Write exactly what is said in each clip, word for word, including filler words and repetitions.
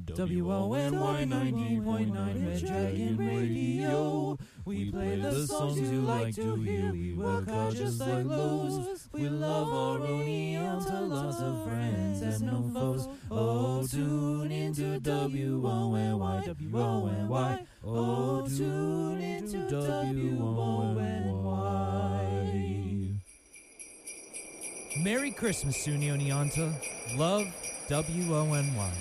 W O N Y ninety point nine Red Dragon Radio. We play the songs you like to hear. We work hard just like Lowe's. We love our Oneonta, lots of friends and no foes. Oh, tune into W O N Y, W O N Y. Oh, tune into W O N Y. Merry Christmas, SUNY Oneonta. Love, W O N Y.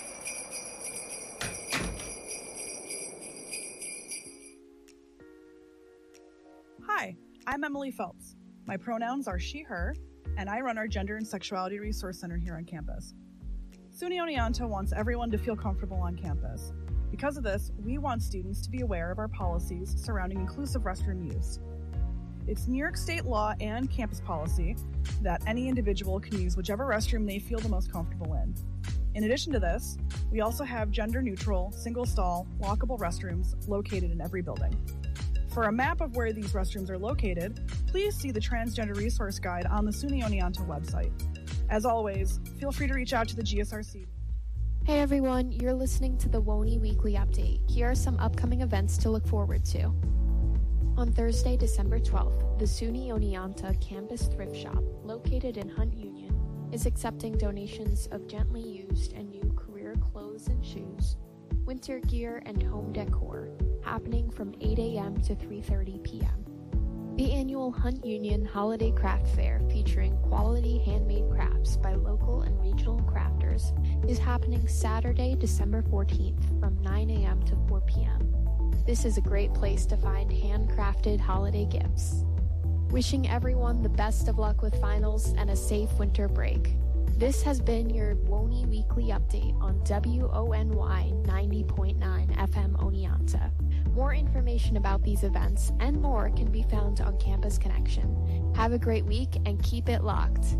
Hi, I'm Emily Phelps. My pronouns are she, her, and I run our Gender and Sexuality Resource Center here on campus. SUNY Oneonta wants everyone to feel comfortable on campus. Because of this, we want students to be aware of our policies surrounding inclusive restroom use. It's New York State law and campus policy that any individual can use whichever restroom they feel the most comfortable in. In addition to this, we also have gender-neutral, single-stall, lockable restrooms located in every building. For a map of where these restrooms are located, please see the Transgender Resource Guide on the SUNY Oneonta website. As always, feel free to reach out to the G S R C. Hey everyone, you're listening to the W O N Y Weekly Update. Here are some upcoming events to look forward to. On Thursday, December twelfth, the SUNY Oneonta Campus Thrift Shop, located in Hunt Union, is accepting donations of gently used and new career clothes and shoes, winter gear, and home decor, happening from eight a.m. to three thirty p.m. The annual Hunt Union Holiday Craft Fair, featuring quality handmade crafts by local and regional crafters, is happening Saturday, December fourteenth from nine a.m. to four p.m. This is a great place to find handcrafted holiday gifts. Wishing everyone the best of luck with finals and a safe winter break. This has been your W O N Y Weekly Update on W O N Y ninety point nine F M Oneonta. More information about these events and more can be found on Campus Connection. Have a great week and keep it locked.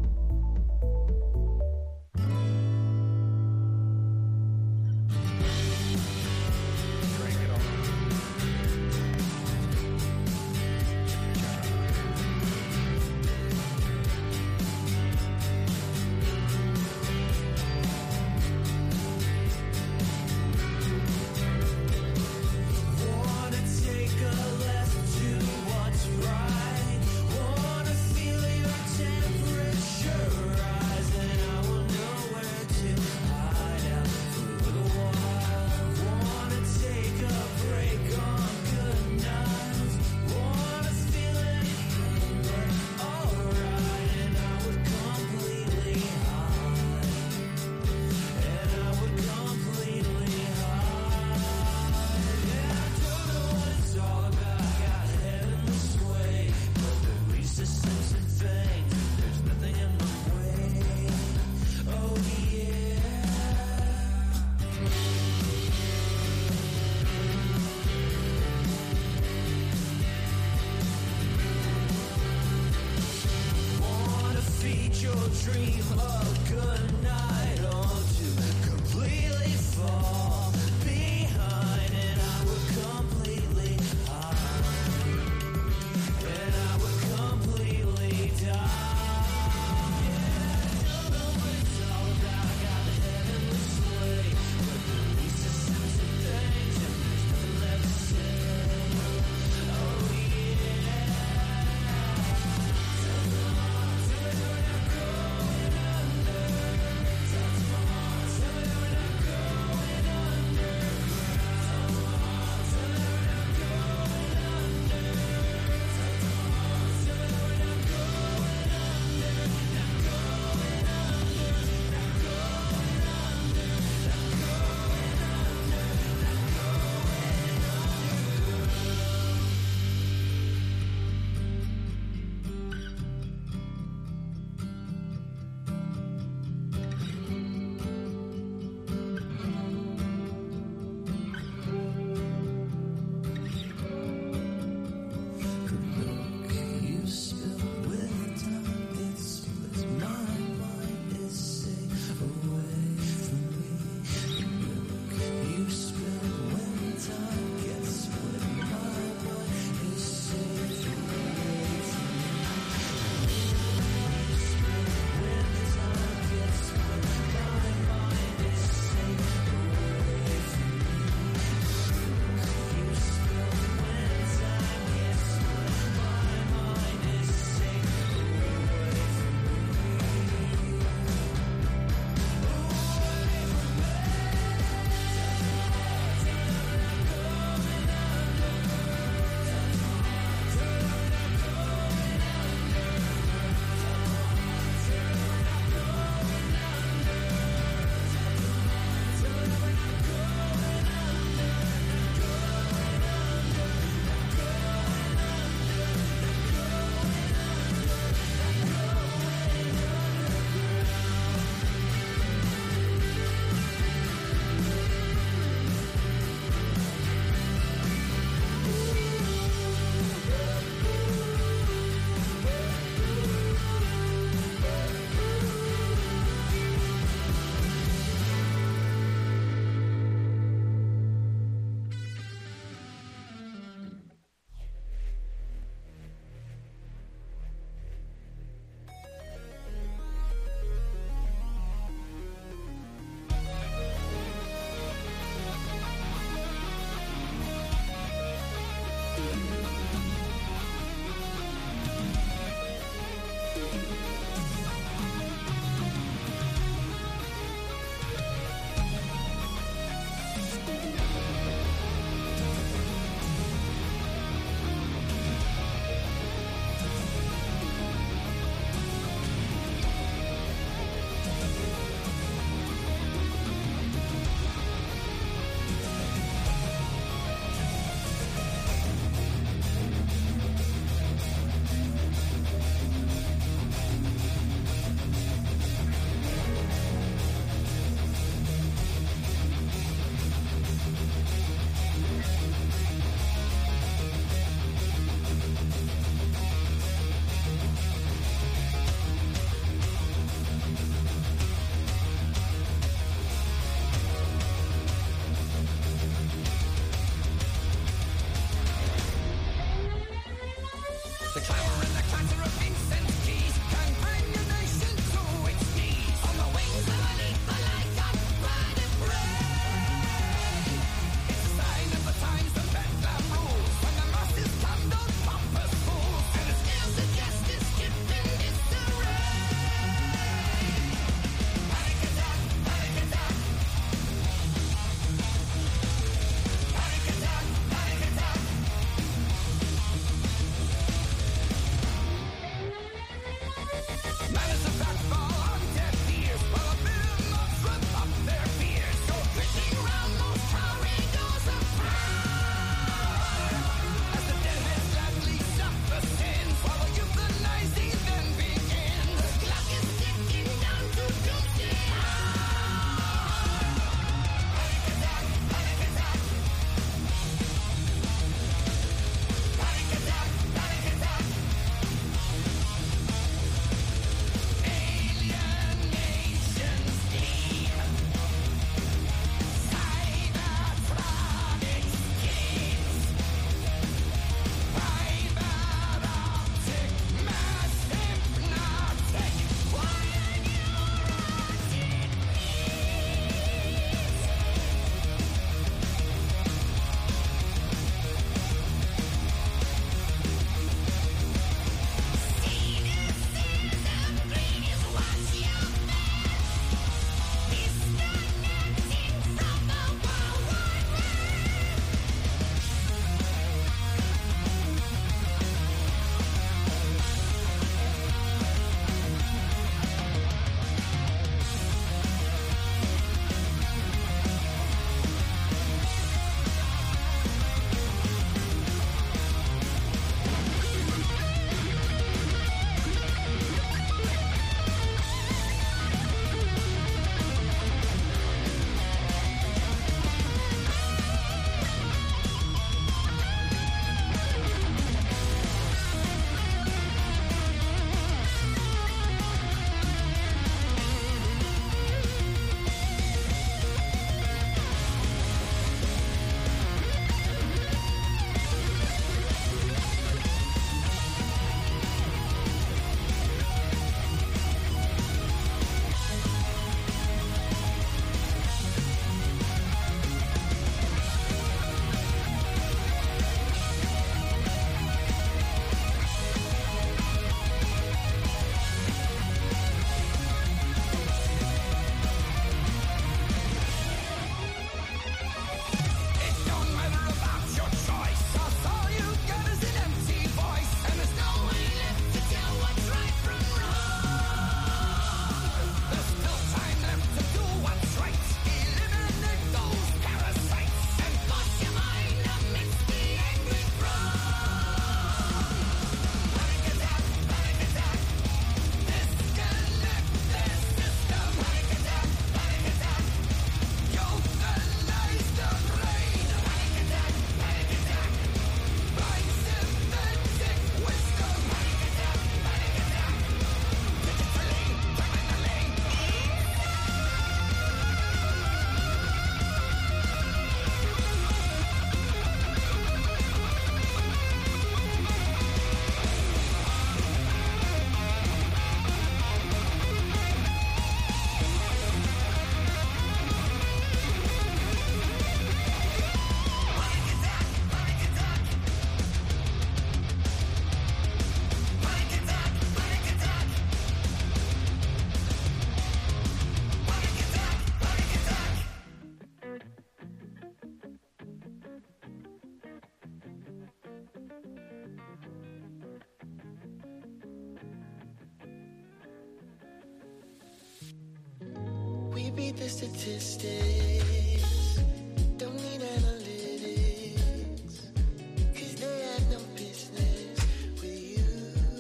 need the statistics, don't need analytics, 'cause they have no business with you.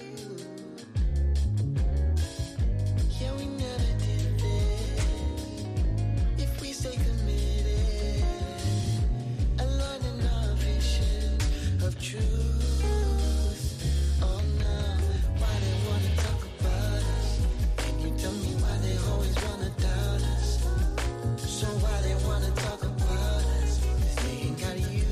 Yeah, we never did this. If we stay committed, aligning our visions of truth. Oh no, why they wanna talk about us? Can you tell me why they always wanna doubt us? So why they wanna talk about us? 'Cause they ain't got you.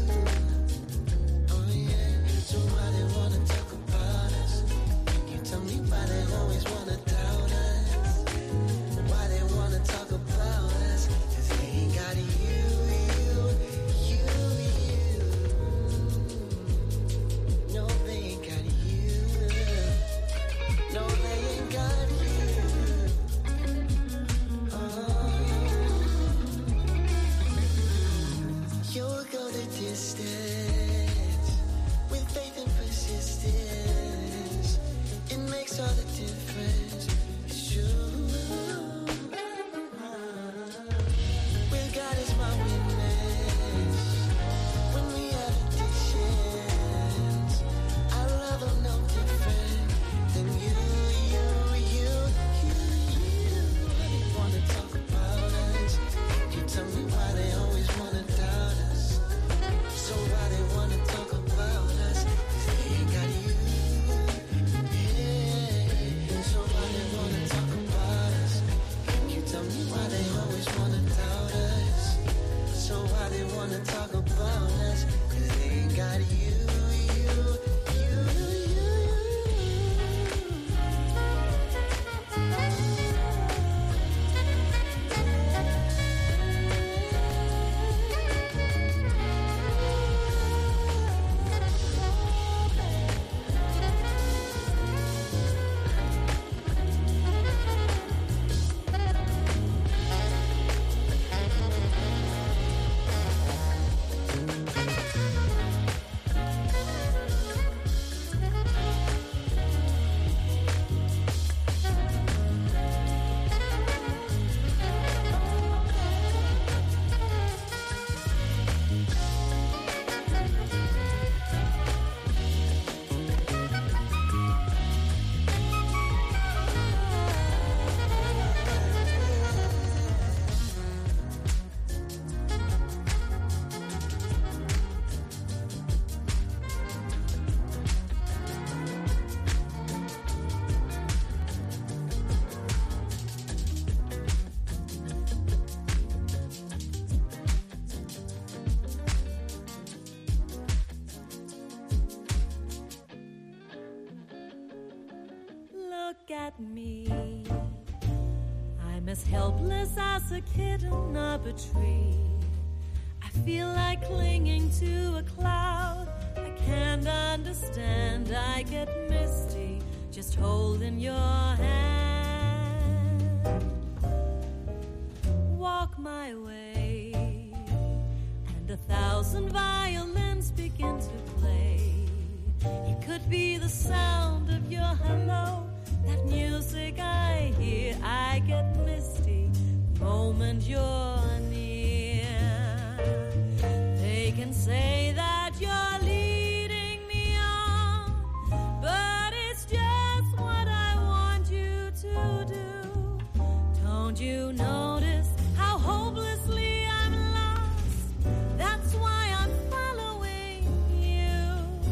Oh yeah, so why they wanna talk about us? Can you tell me why they always wanna doubt us? Why they wanna talk about us? 'Cause they ain't got you, you, you, you. No, they ain't got you. No, they ain't got you. Oh. You'll go the distance with faith and persistence. It makes all the difference. It's true. With God as my witness, when we have additions, I love them no different than you, you, you, you, you. Why they wanna talk about us? You tell me why they always wanna doubt us. So why they wanna talk about us? 'Cause they ain't got you. Yeah. So why they wanna talk about us? Can you tell me why they always wanna doubt us? So why they wanna talk about us? 'Cause they ain't got you, you, you, you. Look at me. I'm as helpless as a kitten up a tree. I feel like clinging to a cloud. I can't understand. I get misty just holding your hand. Walk my way, and a thousand violins begin to play. It could be the sound of your hello, that music I hear. I get misty the moment you're near. They can say that you're leading me on, but it's just what I want you to do. Don't you notice how hopelessly I'm lost? That's why I'm following you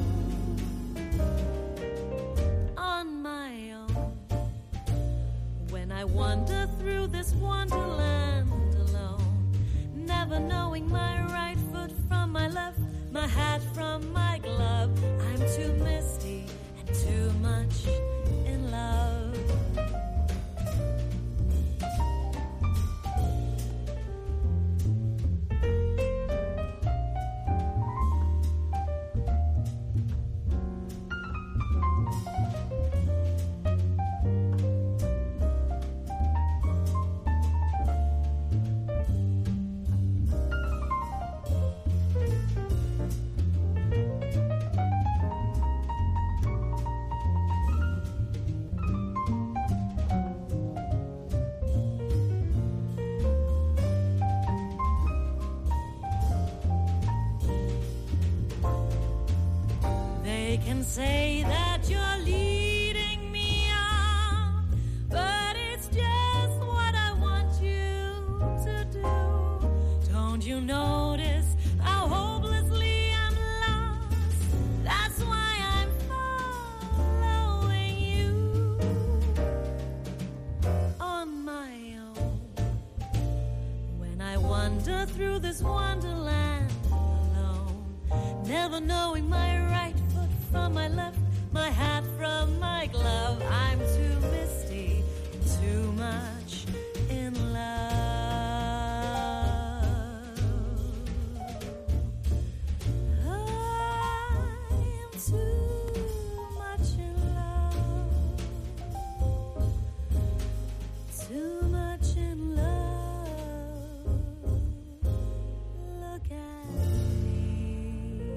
on my own. When I wander through this wonderland alone, never knowing my right foot from my left, my hat from my glove, I'm too misty and too much in love. I can say that you're leading me on, but it's just what I want you to do. Don't you notice how hopelessly I'm lost? That's why I'm following you on my own. When I wander through this wonderland alone, never knowing my right foot from my left, my hat from my glove, I'm too misty, too much in love. I'm too much in love, too much in love. Look at me.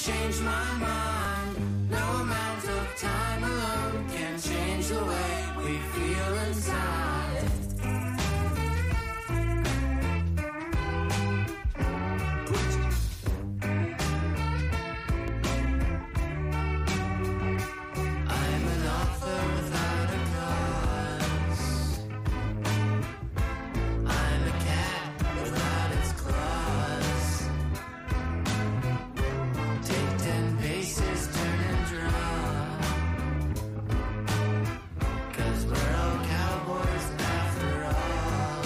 change my mind. No amount of time alone can change the way we feel inside. I'm an author without a cause. I'm a cat without its claws. Take ten paces, turn and draw. 'Cause we're all cowboys after all.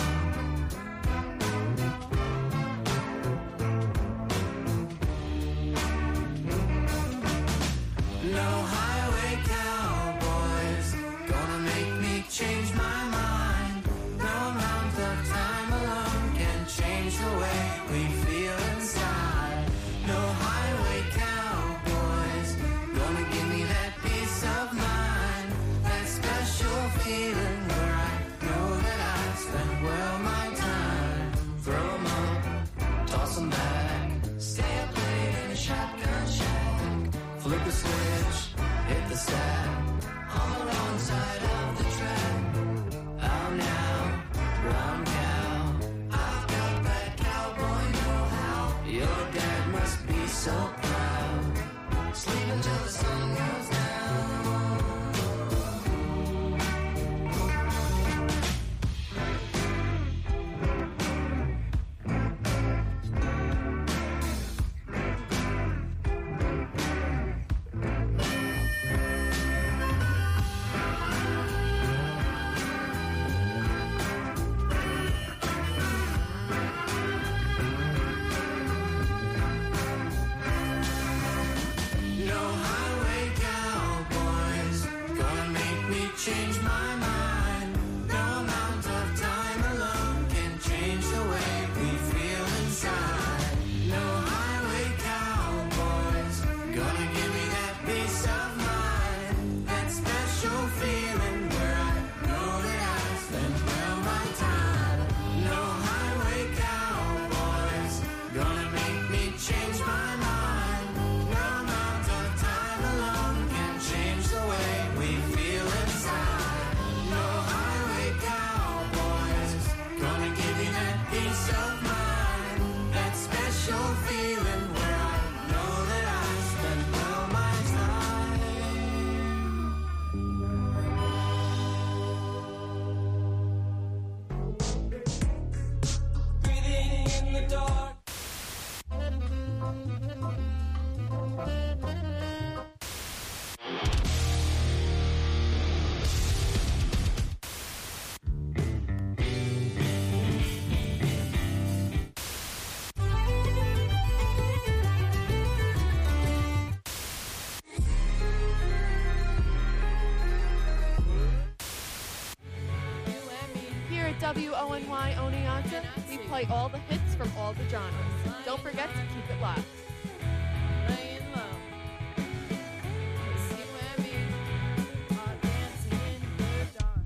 No highway cowboys gonna make me change my mind. No amount of time alone can change the way we feel inside. No highway cowboys gonna give me that peace of mind. That special feeling where I know that I spent well my time. Throw 'em up, toss 'em back. Stay up late in a shotgun shack. Flip the switch, hit the stack. On the wrong side of the track. Out now, brown cow. I've got that cowboy know-how. Your dad must be so proud. Sleep until the sun goes down. No highway cowboys gonna make me change my mind. No amount of time alone can change the way we feel inside. No highway cowboys gonna give me that peace of mind. That special feeling where I know that I spent well my time. No highway cowboys gonna make me change my mind. No amount of time alone can change the way we feel inside. No highway cowboys gonna give you that peace of mind. That special feeling where I know that I spent well my time. Breathing in the dark. Here at W O N Y Oneonta, we play all the hits from all the genres. Don't forget to keep it locked. Laying low. 'Cause you and me are dancing in the dark.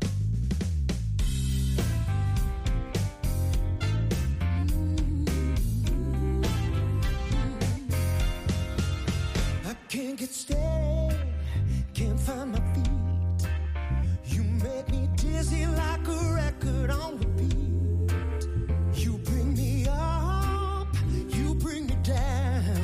I can't get steady, can't find my feet. You make me dizzy like a record on repeat. You bring me up, you bring me down.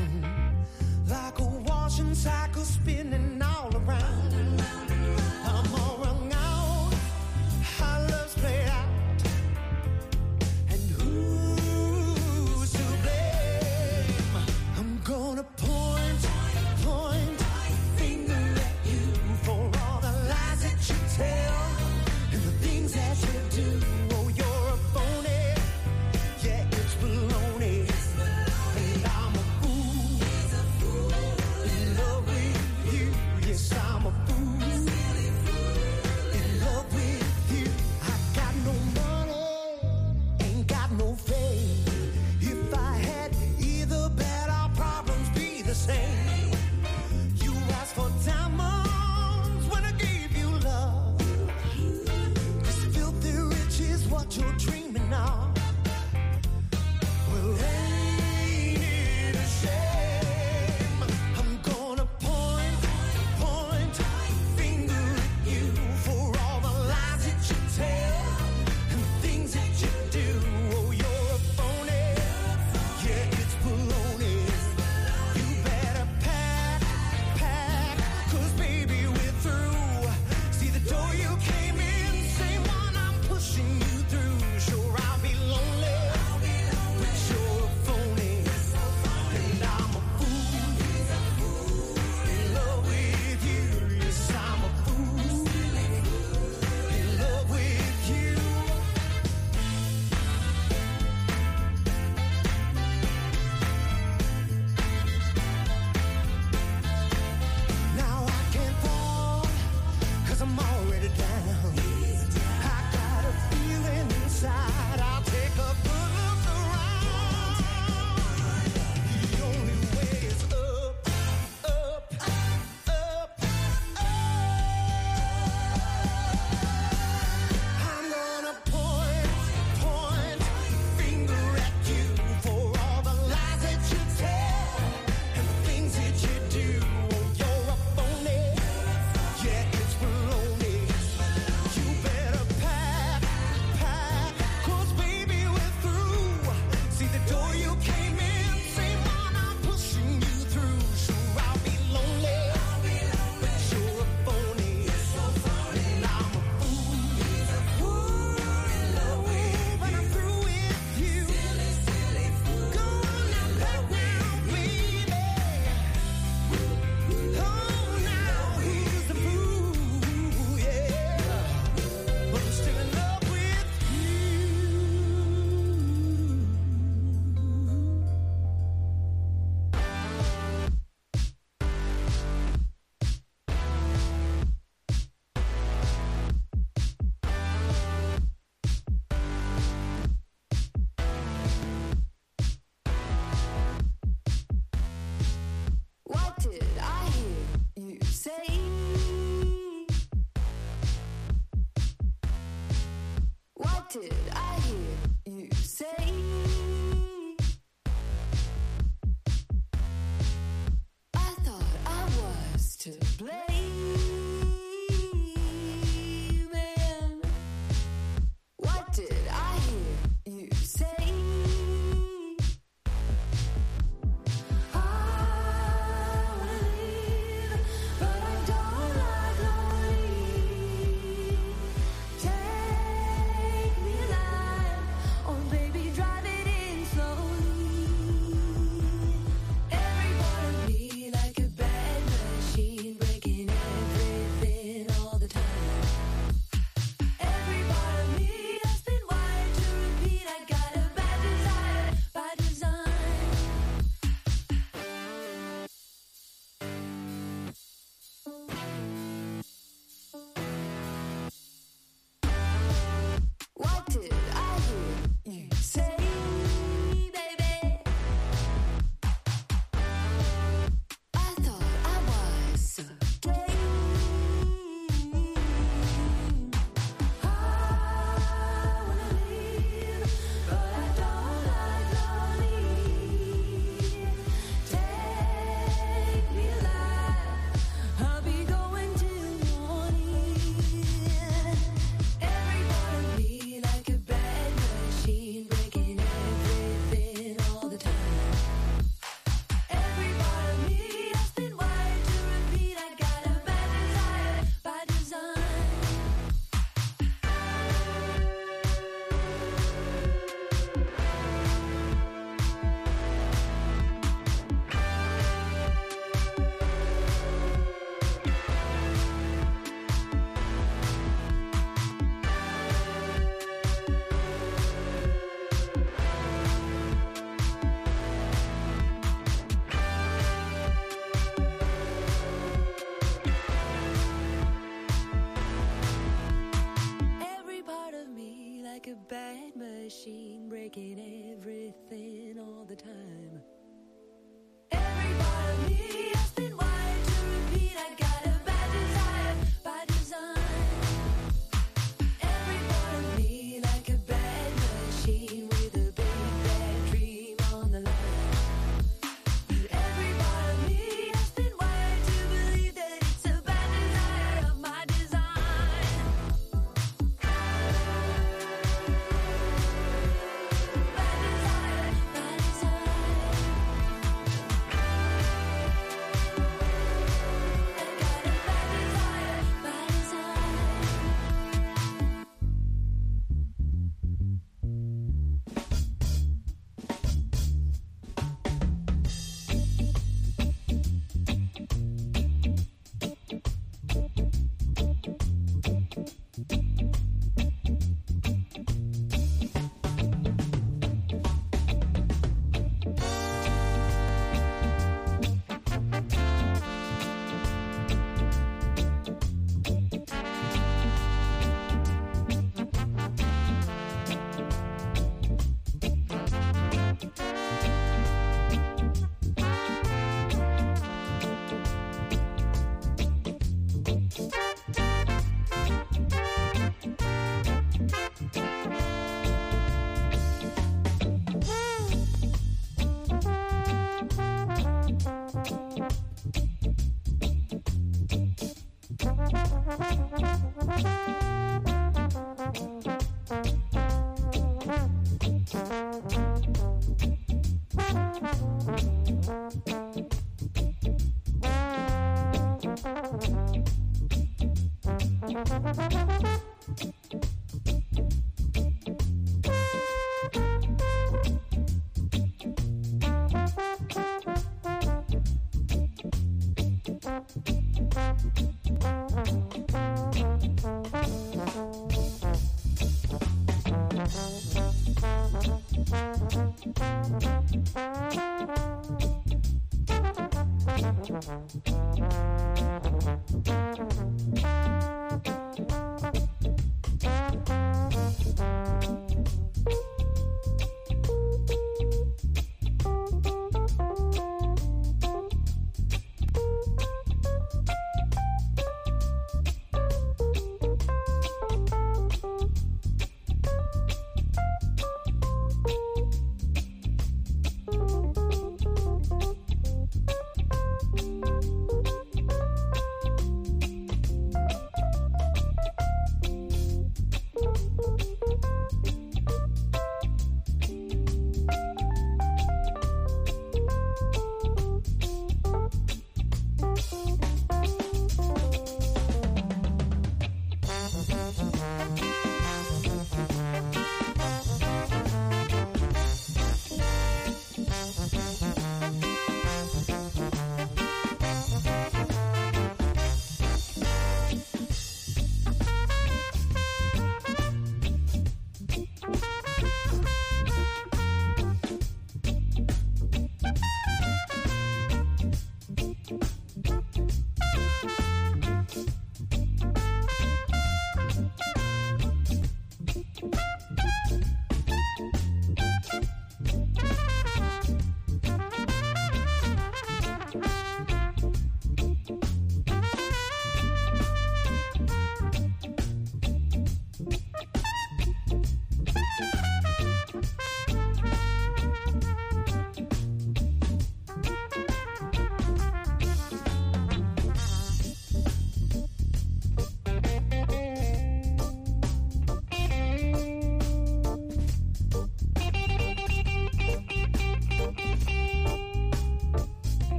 machine breaking everything all the time. Every part of me has been wired to repeat. I got a bad desire by design. Every part of me like a bad machine with a big bad dream on the line. Every part of me has been wired to believe that it's a bad desire of my design. Bad desire, bad desire.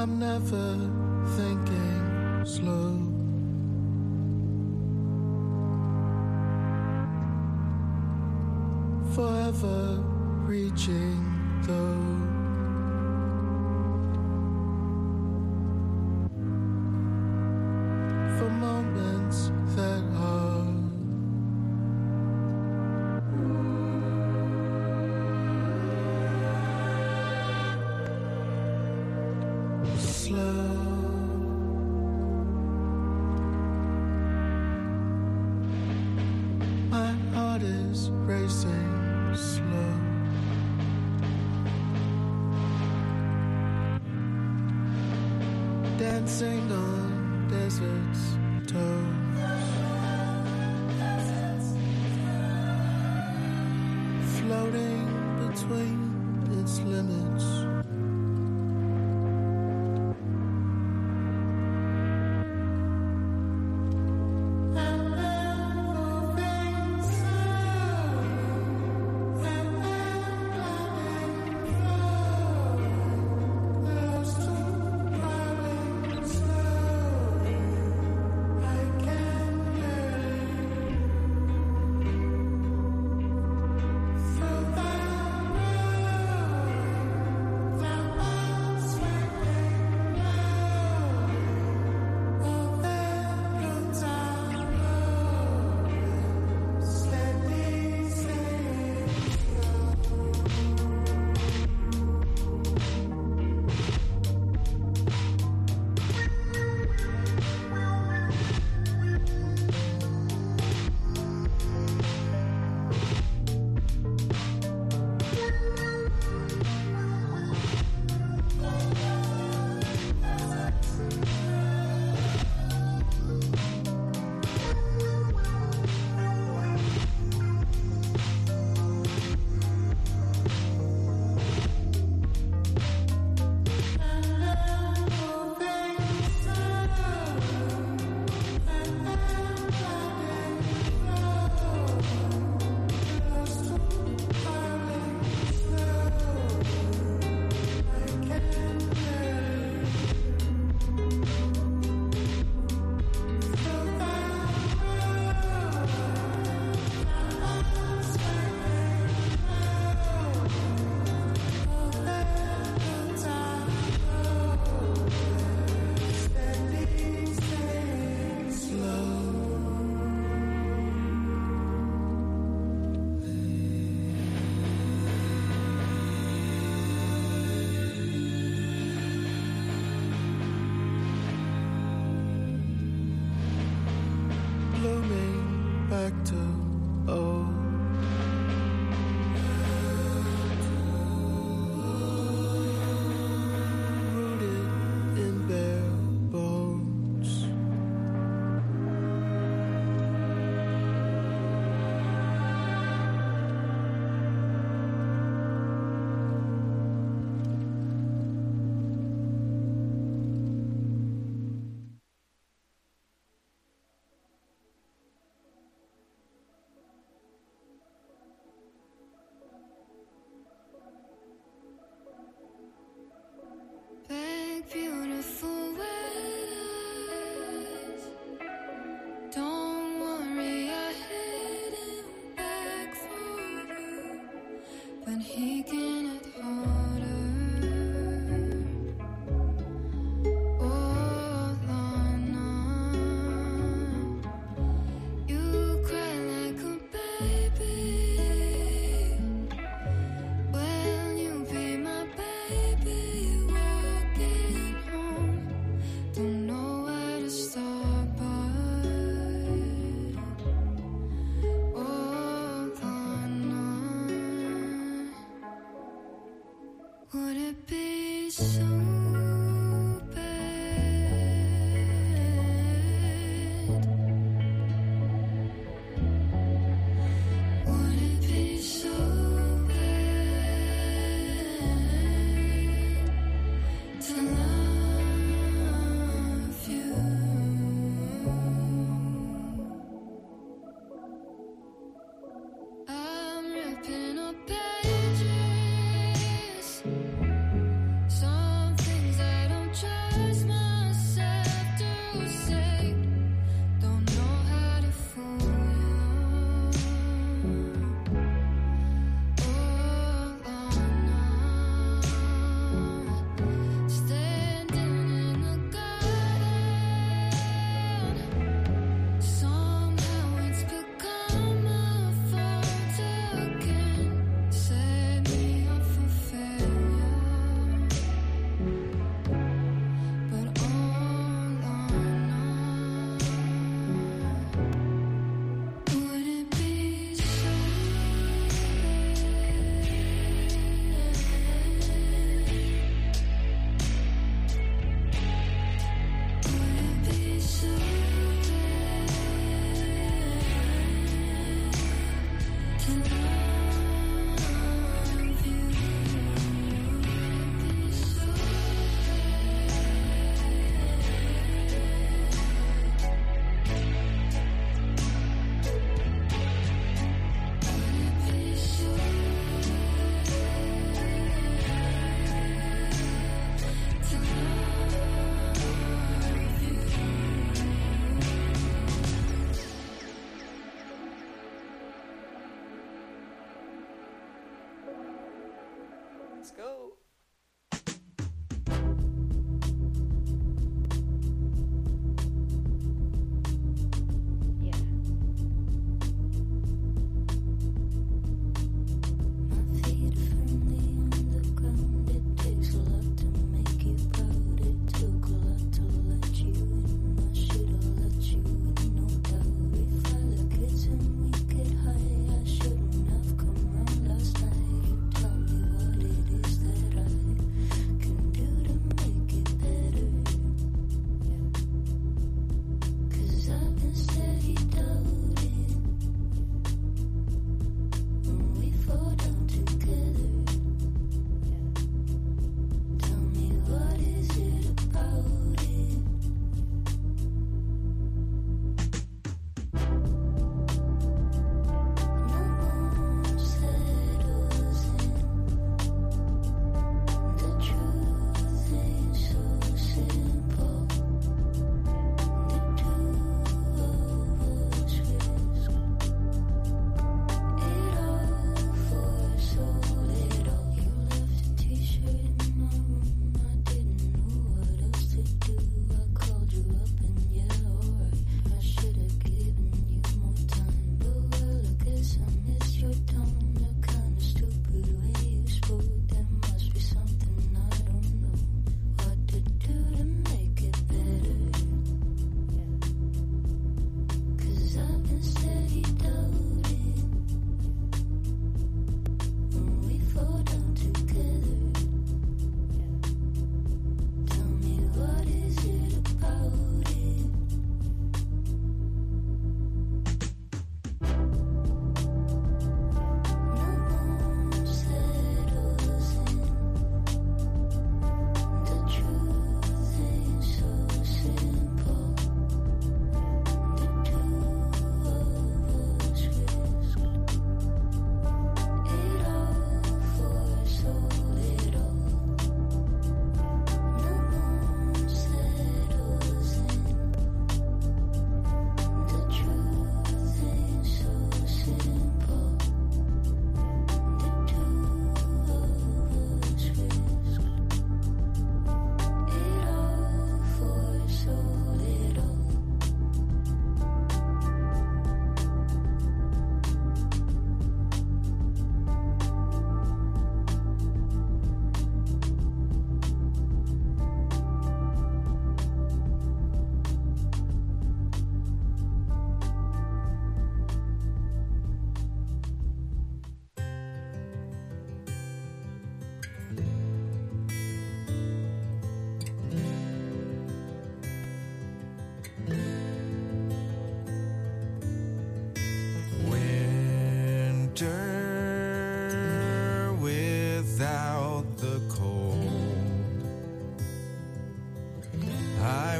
I'm never thinking slow. Forever reaching though. For moments that are slow. My heart is racing slow. Dancing on desert's toes. Floating between its limits.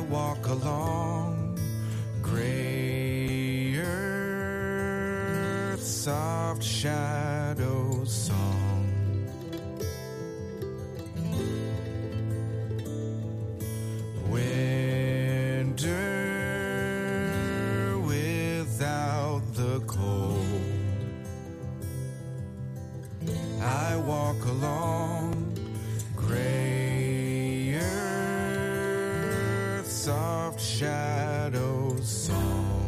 walk along gray earth, soft shadow song. Winter without the cold. I walk along gray earth, soft shadow song.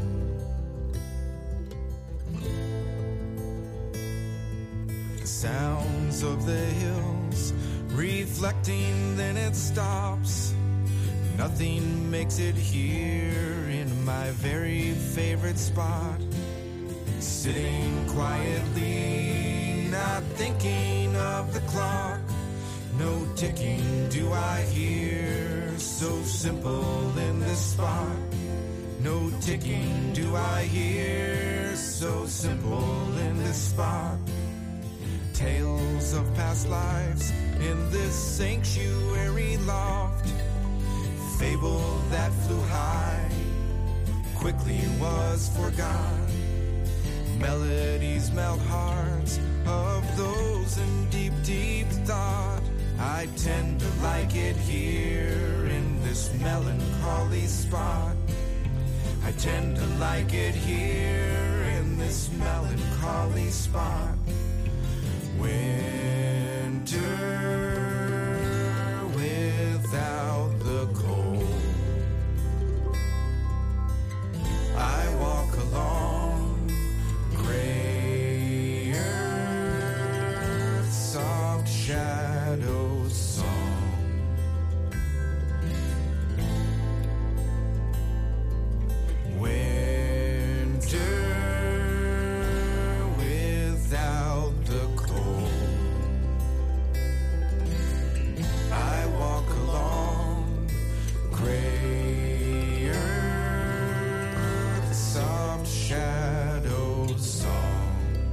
The sounds of the hills reflecting, then it stops. Nothing makes it here in my very favorite spot. Sitting quietly, not thinking of the clock. No ticking do I hear, so simple in this spot. No ticking do I hear, so simple in this spot. Tales of past lives in this sanctuary loft. Fable that flew high, quickly was forgot. Melodies melt hearts of those in deep, deep thought. I tend to like it here in this melancholy spot. I tend to like it here in this melancholy spot. Winter without the cold. I walk along gray earth, soft shadow song. Winter without the cold. I walk along gray earth, soft shadow song.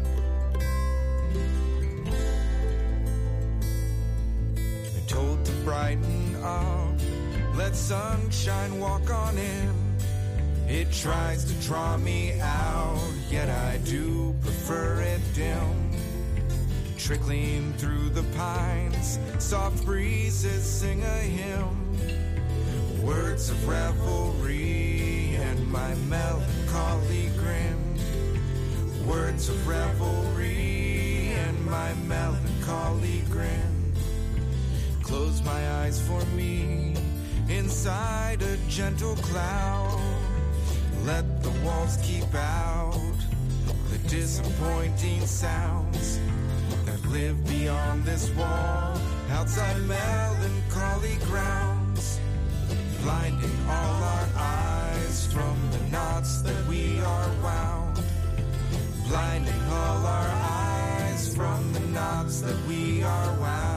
They're told to brighten up, let sunshine walk on in. It tries to draw me out, yet I do prefer it dim. Trickling through the pines, soft breezes sing a hymn. Words of revelry and my melancholy grin. Words of revelry and my melancholy grin. Close my eyes for me inside a gentle cloud. Let the walls keep out the disappointing sounds that live beyond this wall, outside melancholy grounds, blinding all our eyes from the knots that we are wound, blinding all our eyes from the knots that we are wound.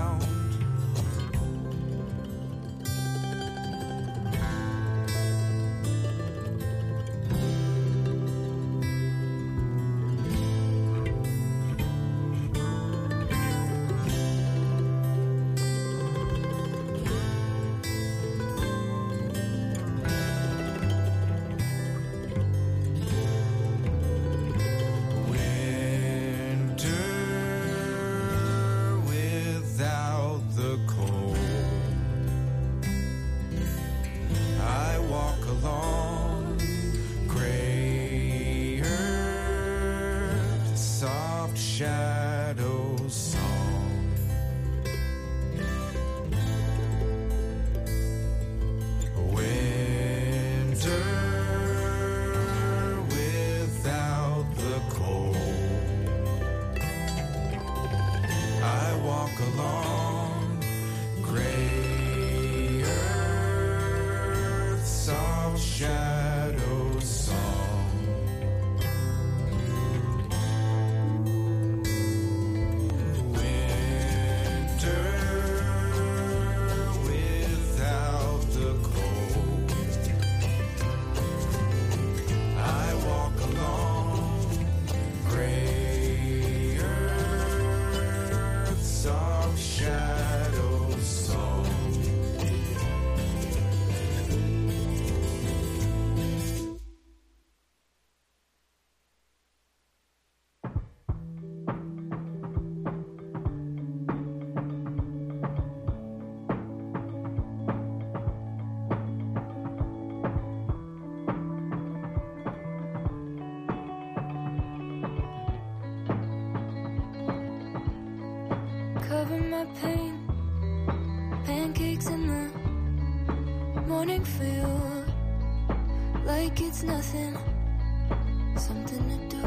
cover my pain. Pancakes in the morning feel like it's nothing. Something to do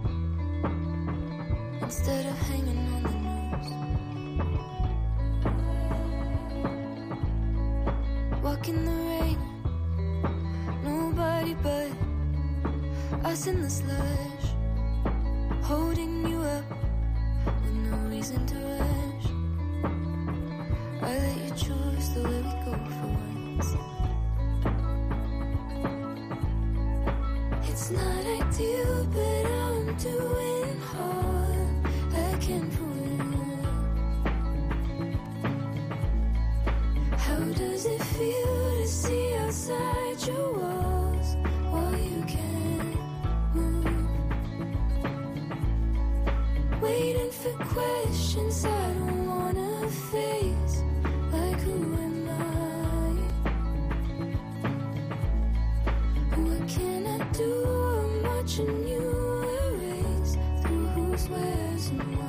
instead of hanging on the news. Walk in the rain, nobody but us in the slush, holding you up with no reason to rush. I let you choose the way we go for once. It's not ideal, but I'm doing all I can for you. How does it feel to see outside your walls while you can't move? Waiting for questions I don't wanna face, like who am I? What can I do? I'm watching you erase through whose wears and whys.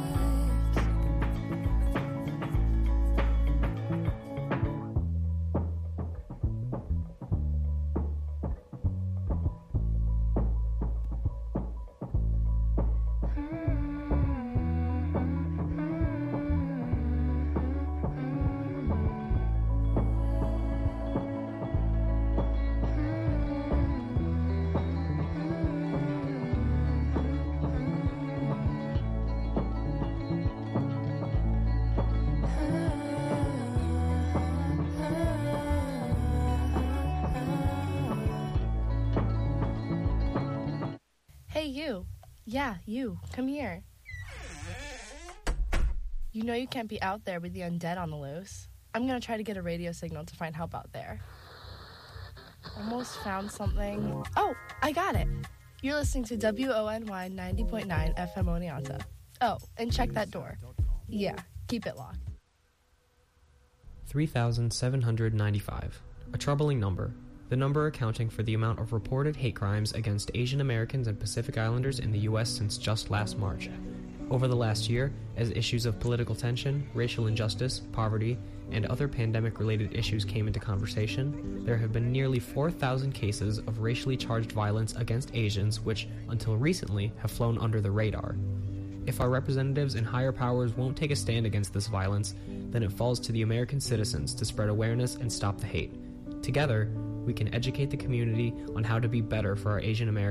Hey, you. Yeah, you. Come here. You know you can't be out there with the undead on the loose. I'm gonna try to get a radio signal to find help out there. Almost found something. Oh, I got it. You're listening to W O N Y ninety point nine F M Oneonta. Oh, and check that door. Yeah, keep it locked. three thousand seven hundred ninety-five. A troubling number. The number accounting for the amount of reported hate crimes against Asian Americans and Pacific Islanders in the U S since just last March. Over the last year, as issues of political tension, racial injustice, poverty, and other pandemic-related issues came into conversation, there have been nearly four thousand cases of racially charged violence against Asians which, until recently, have flown under the radar. If our representatives and higher powers won't take a stand against this violence, then it falls to the American citizens to spread awareness and stop the hate. Together, we can educate the community on how to be better for our Asian Americans